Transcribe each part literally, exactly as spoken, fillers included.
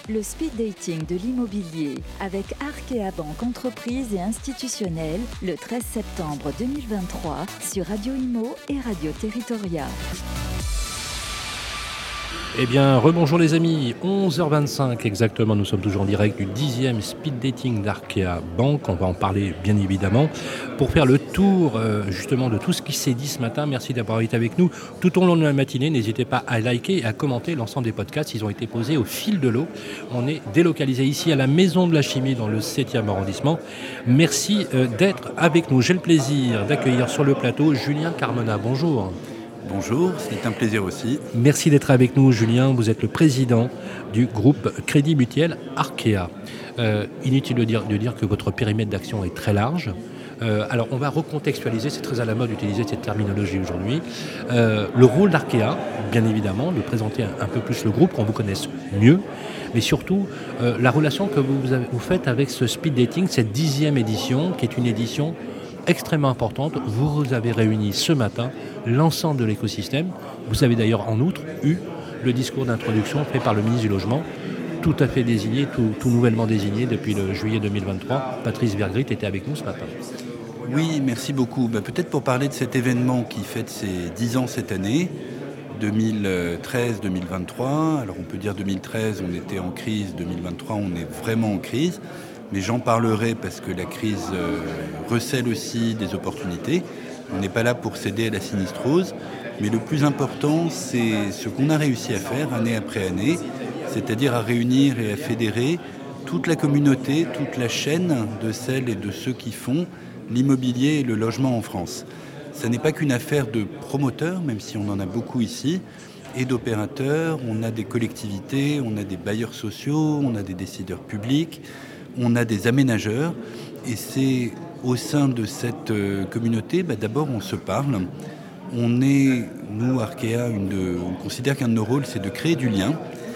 le speed dating de l'immobilier avec Arkea Banque Entreprise et Institutionnelle le treize septembre deux mille vingt-trois sur Radio Imo et Radio Territoria. Eh bien, rebonjour les amis, onze heures vingt-cinq exactement, nous sommes toujours en direct du dixième speed dating d'Arkea Banque, on va en parler bien évidemment. Pour faire le tour euh, justement de tout ce qui s'est dit ce matin, merci d'avoir été avec nous tout au long de la matinée, n'hésitez pas à liker et à commenter l'ensemble des podcasts, ils ont été posés au fil de l'eau. On est délocalisé ici à la Maison de la Chimie dans le septième arrondissement. Merci euh, d'être avec nous, j'ai le plaisir d'accueillir sur le plateau Julien Carmona, bonjour. Bonjour, c'est un plaisir aussi. Merci d'être avec nous, Julien. Vous êtes le président du groupe Crédit Mutuel Arkea. Euh, inutile de dire, de dire que votre périmètre d'action est très large. Euh, alors, on va recontextualiser, c'est très à la mode d'utiliser cette terminologie aujourd'hui. Euh, le rôle d'Arkea, bien évidemment, de présenter un, un peu plus le groupe, qu'on vous connaisse mieux, mais surtout euh, la relation que vous, avez, vous faites avec ce speed dating, cette dixième édition, qui est une édition extrêmement importante. Vous avez réuni ce matin l'ensemble de l'écosystème. Vous avez d'ailleurs en outre eu le discours d'introduction fait par le ministre du Logement, tout à fait désigné, tout, tout nouvellement désigné depuis le juillet deux mille vingt-trois. Patrice Vergrit était avec nous ce matin. Oui, merci beaucoup. Bah, peut-être pour parler de cet événement qui fête ses dix ans cette année, deux mille treize deux mille vingt-trois. Alors on peut dire deux mille treize, on était en crise, deux mille vingt-trois, on est vraiment en crise. Mais j'en parlerai parce que la crise euh, recèle aussi des opportunités. On n'est pas là pour céder à la sinistrose. Mais le plus important, c'est ce qu'on a réussi à faire année après année, c'est-à-dire à réunir et à fédérer toute la communauté, toute la chaîne de celles et de ceux qui font l'immobilier et le logement en France. Ça n'est pas qu'une affaire de promoteurs, même si on en a beaucoup ici, et d'opérateurs. On a des collectivités, on a des bailleurs sociaux, on a des décideurs publics, on a des aménageurs, et c'est au sein de cette euh, communauté, bah, d'abord on se parle. On est, nous, Arkea, une de, on considère qu'un de nos rôles, c'est de créer du lien.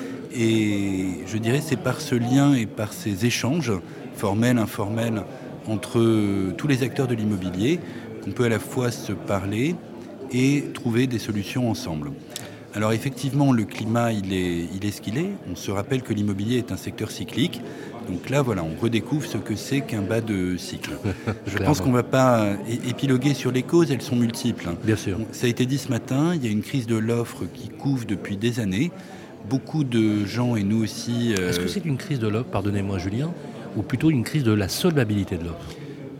Et je dirais c'est par ce lien et par ces échanges, formels, informels, entre euh, tous les acteurs de l'immobilier, qu'on peut à la fois se parler et trouver des solutions ensemble. Alors effectivement, le climat, il est, il est ce qu'il est. On se rappelle que l'immobilier est un secteur cyclique. Donc là, voilà, on redécouvre ce que c'est qu'un bas de cycle. Je pense qu'on ne va pas épiloguer sur les causes, elles sont multiples. Bien sûr. Ça a été dit ce matin, il y a une crise de l'offre qui couve depuis des années. Beaucoup de gens, et nous aussi... Euh... Est-ce que c'est une crise de l'offre, pardonnez-moi Julien, ou plutôt une crise de la solvabilité de l'offre ?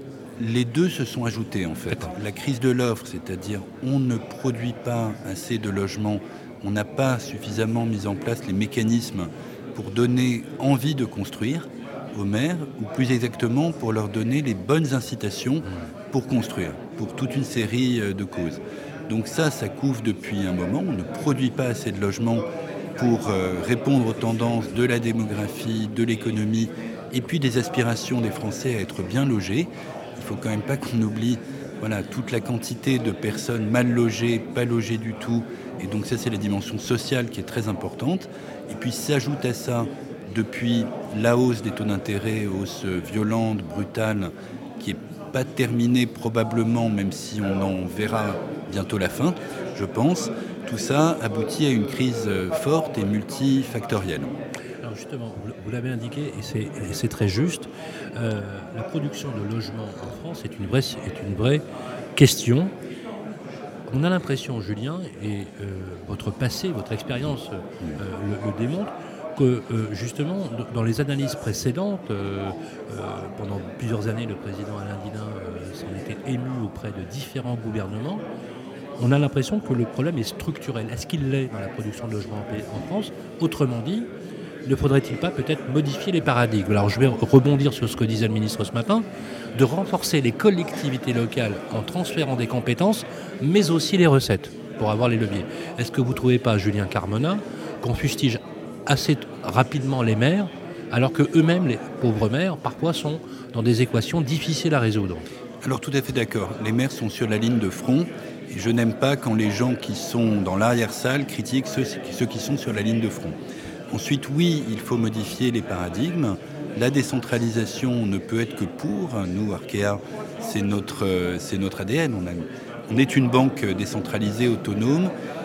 Les deux se sont ajoutés en fait. D'accord. La crise de l'offre, c'est-à-dire on ne produit pas assez de logements, on n'a pas suffisamment mis en place les mécanismes pour donner envie de construire aux maires, ou plus exactement pour leur donner les bonnes incitations pour construire, pour toute une série de causes. Donc ça, ça couvre depuis un moment. On ne produit pas assez de logements pour euh, répondre aux tendances de la démographie, de l'économie, et puis des aspirations des Français à être bien logés. Il ne faut quand même pas qu'on oublie voilà, toute la quantité de personnes mal logées, pas logées du tout. Et donc ça, c'est la dimension sociale qui est très importante. Et puis s'ajoute à ça, depuis la hausse des taux d'intérêt, hausse violente, brutale, qui n'est pas terminée probablement, même si on en verra bientôt la fin, je pense, tout ça aboutit à une crise forte et multifactorielle. Alors justement, vous l'avez indiqué, et c'est, et c'est très juste, euh, la production de logements en France est une vraie, est une vraie question. On a l'impression, Julien, et euh, votre passé, votre expérience euh, le, le démontre, que euh, justement, dans les analyses précédentes, euh, euh, pendant plusieurs années, le président Alain Dinin euh, s'en était ému auprès de différents gouvernements. On a l'impression que le problème est structurel. Est-ce qu'il l'est dans la production de logements en France ? Autrement dit, ne faudrait-il pas peut-être modifier les paradigmes ? Alors je vais rebondir sur ce que disait le ministre ce matin, de renforcer les collectivités locales en transférant des compétences, mais aussi les recettes, pour avoir les leviers. Est-ce que vous ne trouvez pas, Julien Carmona, qu'on fustige assez rapidement les maires, alors qu'eux-mêmes, les pauvres maires, parfois sont dans des équations difficiles à résoudre ? Alors tout à fait d'accord. Les maires sont sur la ligne de front, et je n'aime pas quand les gens qui sont dans l'arrière-salle critiquent ceux, ceux qui sont sur la ligne de front. Ensuite, oui, il faut modifier les paradigmes. La décentralisation ne peut être que pour. Nous, Arkea, c'est notre, c'est notre A D N. On, a, on est une banque décentralisée, autonome,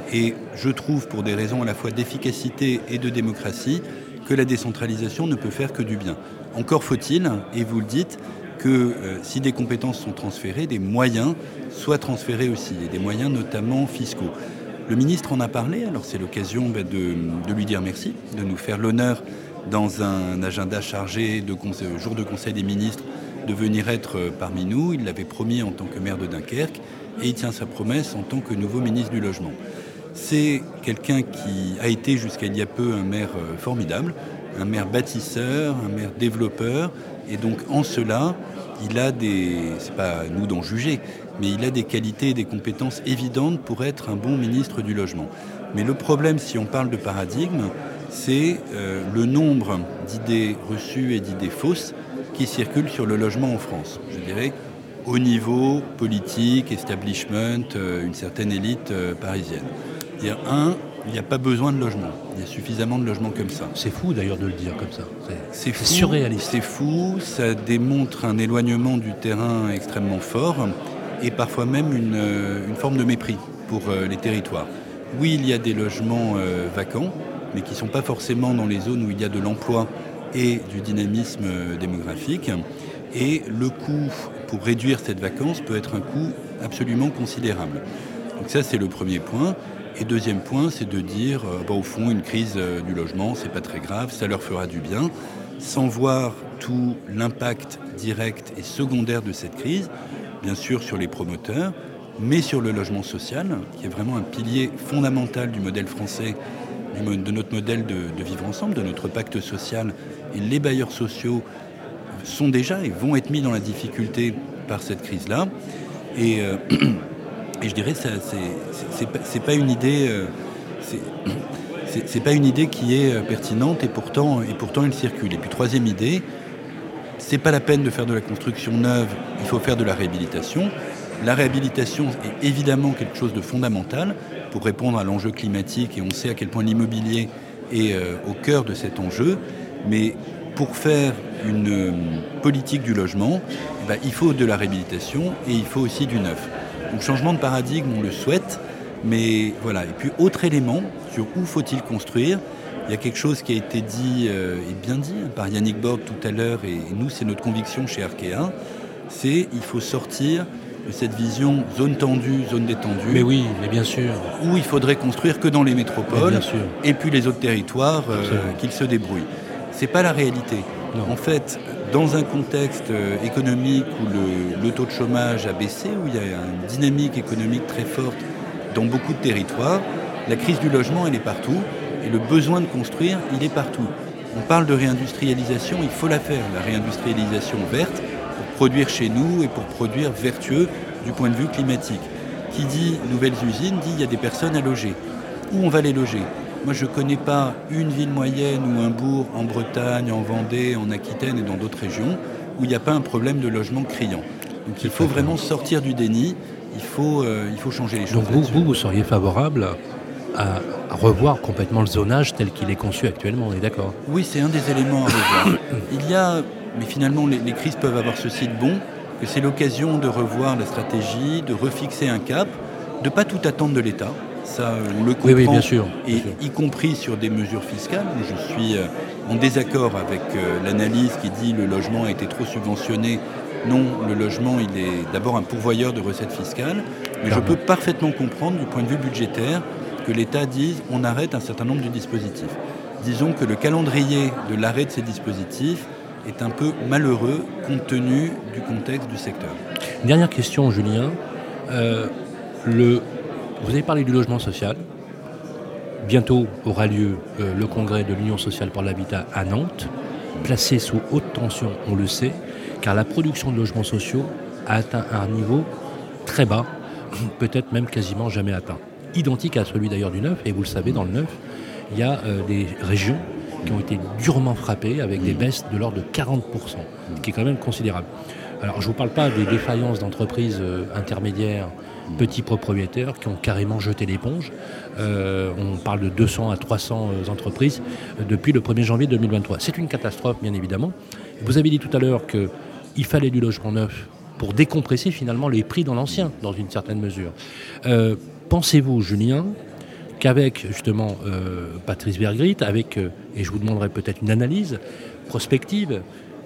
Et je trouve, pour des raisons à la fois d'efficacité et de démocratie, que la décentralisation ne peut faire que du bien. Encore faut-il, et vous le dites, que euh, si des compétences sont transférées, des moyens soient transférés aussi, et des moyens notamment fiscaux. Le ministre en a parlé, alors c'est l'occasion bah, de, de lui dire merci, de nous faire l'honneur dans un agenda chargé de conseil, jour de conseil des ministres, de venir être parmi nous. Il l'avait promis en tant que maire de Dunkerque et il tient sa promesse en tant que nouveau ministre du Logement. C'est quelqu'un qui a été jusqu'à il y a peu un maire formidable, un maire bâtisseur, un maire développeur, et donc en cela, il a des, c'est pas à nous d'en juger, mais il a des qualités et des compétences évidentes pour être un bon ministre du Logement. Mais le problème, si on parle de paradigme, c'est euh, le nombre d'idées reçues et d'idées fausses qui circulent sur le logement en France. Je dirais au niveau politique, establishment, euh, une certaine élite euh, parisienne. Dire un, il n'y a pas besoin de logement. Il y a suffisamment de logements comme ça. C'est fou d'ailleurs de le dire comme ça. C'est, c'est, fou, c'est surréaliste. C'est fou, ça démontre un éloignement du terrain extrêmement fort et parfois même une, une forme de mépris pour euh, les territoires. Oui, il y a des logements euh, vacants, mais qui ne sont pas forcément dans les zones où il y a de l'emploi et du dynamisme euh, démographique. Et le coût pour réduire cette vacance peut être un coût absolument considérable. Donc ça, c'est le premier point. Et deuxième point, c'est de dire, euh, bah, au fond, une crise euh, du logement, c'est pas très grave, ça leur fera du bien, sans voir tout l'impact direct et secondaire de cette crise, bien sûr sur les promoteurs, mais sur le logement social, qui est vraiment un pilier fondamental du modèle français, du, de notre modèle de, de vivre ensemble, de notre pacte social. Et les bailleurs sociaux sont déjà et vont être mis dans la difficulté par cette crise-là. Et... Euh, Et je dirais que c'est, c'est, c'est pas une idée, c'est, c'est, c'est pas une idée qui est pertinente et pourtant, et pourtant elle circule. Et puis troisième idée, c'est pas la peine de faire de la construction neuve, il faut faire de la réhabilitation. La réhabilitation est évidemment quelque chose de fondamental pour répondre à l'enjeu climatique et on sait à quel point l'immobilier est euh, au cœur de cet enjeu. Mais pour faire une euh, politique du logement, eh ben, il faut de la réhabilitation et il faut aussi du neuf. Donc changement de paradigme, on le souhaite, mais voilà. Et puis autre élément sur où faut-il construire, il y a quelque chose qui a été dit euh, et bien dit par Yannick Borde tout à l'heure, et, et nous c'est notre conviction chez Arkea, c'est il faut sortir de cette vision zone tendue, zone détendue. Mais oui, mais bien sûr. Où il faudrait construire que dans les métropoles, bien sûr. Et puis les autres territoires euh, qu'ils se débrouillent. C'est pas la réalité. Non. En fait, dans un contexte économique où le, le taux de chômage a baissé, où il y a une dynamique économique très forte dans beaucoup de territoires, la crise du logement, elle est partout, et le besoin de construire, il est partout. On parle de réindustrialisation, il faut la faire, la réindustrialisation verte, pour produire chez nous et pour produire vertueux du point de vue climatique. Qui dit nouvelles usines, dit il y a des personnes à loger. Où on va les loger ? Moi, je ne connais pas une ville moyenne ou un bourg en Bretagne, en Vendée, en Aquitaine et dans d'autres régions où il n'y a pas un problème de logement criant. Donc il faut vraiment sortir du déni, il faut, euh, il faut changer les choses. Donc vous, vous, vous seriez favorable à, à revoir complètement le zonage tel qu'il est conçu actuellement, on est d'accord ? Oui, c'est un des éléments à revoir. Il y a, mais finalement les, les crises peuvent avoir ceci de bon, que c'est l'occasion de revoir la stratégie, de refixer un cap, de ne pas tout attendre de l'État. Ça, on le comprend, oui, oui, bien sûr, et bien sûr. Y compris sur des mesures fiscales. Je suis en désaccord avec l'analyse qui dit que le logement a été trop subventionné. Non, le logement, il est d'abord un pourvoyeur de recettes fiscales, mais Clairement. Je peux parfaitement comprendre du point de vue budgétaire que l'État dise on arrête un certain nombre de dispositifs. Disons que le calendrier de l'arrêt de ces dispositifs est un peu malheureux compte tenu du contexte du secteur. Dernière question, Julien. Euh, le... Vous avez parlé du logement social. Bientôt aura lieu euh, le congrès de l'Union sociale pour l'habitat à Nantes, placé sous haute tension, on le sait, car la production de logements sociaux a atteint un niveau très bas, peut-être même quasiment jamais atteint. Identique à celui d'ailleurs du neuf, et vous le savez, dans le neuf, il y a euh, des régions qui ont été durement frappées avec des baisses de l'ordre de quarante pour cent, ce qui est quand même considérable. Alors je ne vous parle pas des défaillances d'entreprises euh, intermédiaires, petits propriétaires qui ont carrément jeté l'éponge. Euh, on parle de deux cents à trois cents entreprises depuis le premier janvier deux mille vingt-trois. C'est une catastrophe, bien évidemment. Vous avez dit tout à l'heure qu'il fallait du logement neuf pour décompresser finalement les prix dans l'ancien, dans une certaine mesure. Euh, pensez-vous, Julien, qu'avec justement euh, Patrice Vergrit, avec, euh, et je vous demanderai peut-être une analyse prospective,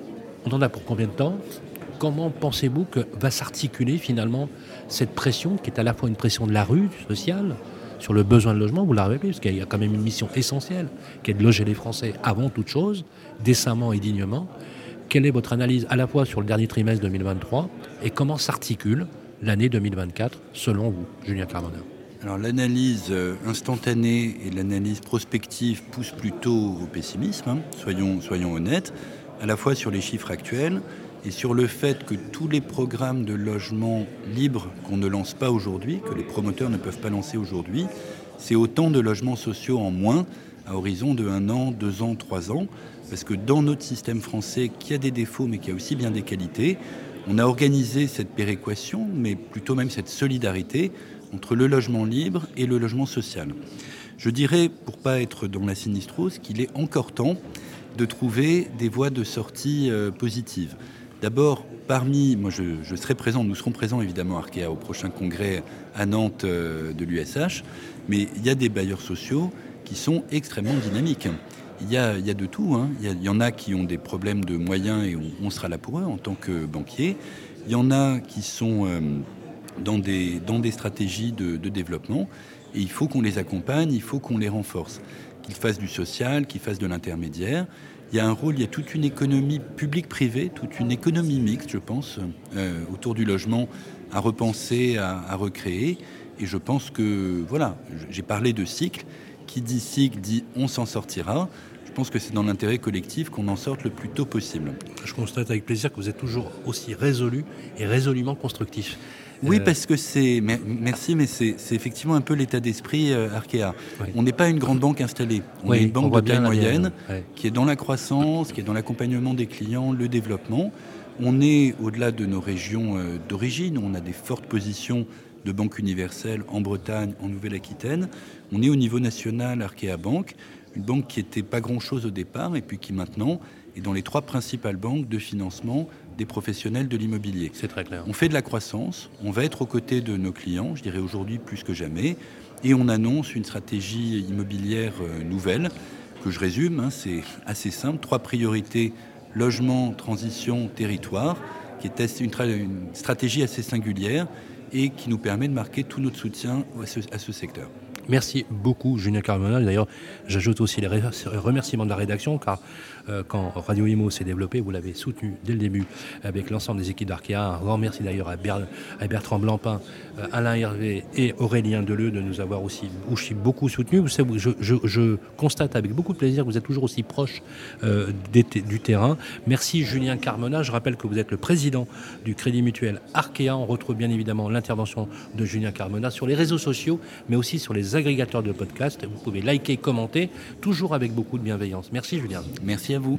on en a pour combien de temps ? Comment pensez-vous que va s'articuler finalement cette pression, qui est à la fois une pression de la rue, sociale, sur le besoin de logement, vous l'avez rappelé, parce qu'il y a quand même une mission essentielle, qui est de loger les Français avant toute chose, décemment et dignement. Quelle est votre analyse à la fois sur le dernier trimestre deux mille vingt-trois et comment s'articule l'année deux mille vingt-quatre, selon vous, Julien Carmona ? Alors l'analyse instantanée et l'analyse prospective poussent plutôt au pessimisme, hein, soyons, soyons honnêtes, à la fois sur les chiffres actuels et sur le fait que tous les programmes de logement libre qu'on ne lance pas aujourd'hui, que les promoteurs ne peuvent pas lancer aujourd'hui, c'est autant de logements sociaux en moins à horizon de un an, deux ans, trois ans, parce que dans notre système français, qui a des défauts mais qui a aussi bien des qualités, on a organisé cette péréquation, mais plutôt même cette solidarité entre le logement libre et le logement social. Je dirais, pour ne pas être dans la sinistrose, qu'il est encore temps de trouver des voies de sortie euh, positives. D'abord, parmi, moi je, je serai présent, nous serons présents évidemment à Arkea au prochain congrès à Nantes euh, de l'U S H, mais il y a des bailleurs sociaux qui sont extrêmement dynamiques. Il y a, il y a de tout, hein. il, y a, il y en a qui ont des problèmes de moyens et on, on sera là pour eux en tant que banquier. Il y en a qui sont euh, dans, des, dans des stratégies de, de développement et il faut qu'on les accompagne, il faut qu'on les renforce, qu'ils fassent du social, qu'ils fassent de l'intermédiaire. Il y a un rôle, il y a toute une économie publique-privée, toute une économie mixte, je pense, euh, autour du logement à repenser, à, à recréer. Et je pense que, voilà, j'ai parlé de cycle. Qui dit cycle dit on s'en sortira. Je pense que c'est dans l'intérêt collectif qu'on en sorte le plus tôt possible. Je constate avec plaisir que vous êtes toujours aussi résolu et résolument constructif. Oui, euh... parce que c'est... Merci, mais c'est, c'est effectivement un peu l'état d'esprit euh, Arkea. Oui. On n'est pas une grande banque installée. On oui, est une banque de taille moyenne ouais. qui est dans la croissance, qui est dans l'accompagnement des clients, le développement. On est au-delà de nos régions euh, d'origine. On a des fortes positions de Banque Universelle en Bretagne, en Nouvelle-Aquitaine. On est au niveau national Arkea Banque, une banque qui n'était pas grand-chose au départ et puis qui maintenant est dans les trois principales banques de financement des professionnels de l'immobilier. C'est très clair. On fait de la croissance, on va être aux côtés de nos clients, je dirais aujourd'hui plus que jamais, et on annonce une stratégie immobilière nouvelle, que je résume, hein, c'est assez simple, trois priorités, logement, transition, territoire, qui est une, tra- une stratégie assez singulière, et qui nous permet de marquer tout notre soutien à ce, à ce secteur. Merci beaucoup, Julien Carmona. D'ailleurs, j'ajoute aussi les remerciements de la rédaction, car euh, quand Radio Imo s'est développé, vous l'avez soutenu dès le début avec l'ensemble des équipes d'Arkea. Un grand merci d'ailleurs à, Ber- à Bertrand Blampin, euh, Alain Hervé et Aurélien Deleu de nous avoir aussi, aussi beaucoup soutenus. Vous savez, je, je, je constate avec beaucoup de plaisir que vous êtes toujours aussi proche euh, des, du terrain. Merci, Julien Carmona. Je rappelle que vous êtes le président du Crédit Mutuel Arkea. On retrouve bien évidemment l'intervention de Julien Carmona sur les réseaux sociaux, mais aussi sur les agrégateurs de podcasts. Vous pouvez liker, commenter, toujours avec beaucoup de bienveillance. Merci Julien. Merci à vous.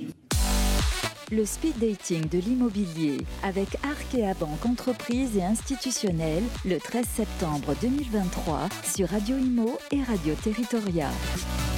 Le speed dating de l'immobilier avec Arkea Banque Entreprise et Institutionnelle le treize septembre deux mille vingt-trois sur Radio Imo et Radio Territoria.